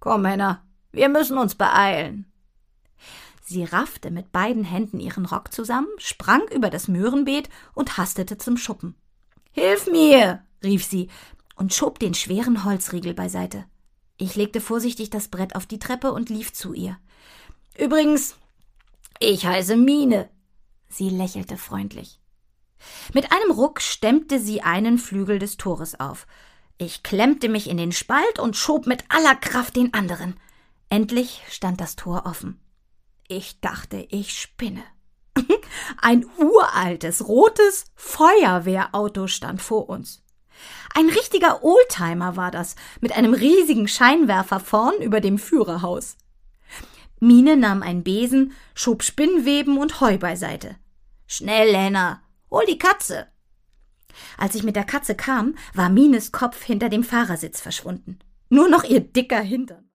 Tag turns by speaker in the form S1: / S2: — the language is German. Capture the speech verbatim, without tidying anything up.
S1: Komm, Männer, wir müssen uns beeilen. Sie raffte mit beiden Händen ihren Rock zusammen, sprang über das Möhrenbeet und hastete zum Schuppen. »Hilf mir«, rief sie und schob den schweren Holzriegel beiseite. Ich legte vorsichtig das Brett auf die Treppe und lief zu ihr. »Übrigens, ich heiße Mine.« Sie lächelte freundlich. Mit einem Ruck stemmte sie einen Flügel des Tores auf. Ich klemmte mich in den Spalt und schob mit aller Kraft den anderen. Endlich stand das Tor offen. Ich dachte, ich spinne. Ein uraltes, rotes Feuerwehrauto stand vor uns. Ein richtiger Oldtimer war das, mit einem riesigen Scheinwerfer vorn über dem Führerhaus. Mine nahm einen Besen, schob Spinnweben und Heu beiseite. »Schnell, Lena, hol die Katze!« Als ich mit der Katze kam, war Mines Kopf hinter dem Fahrersitz verschwunden. Nur noch ihr dicker Hintern.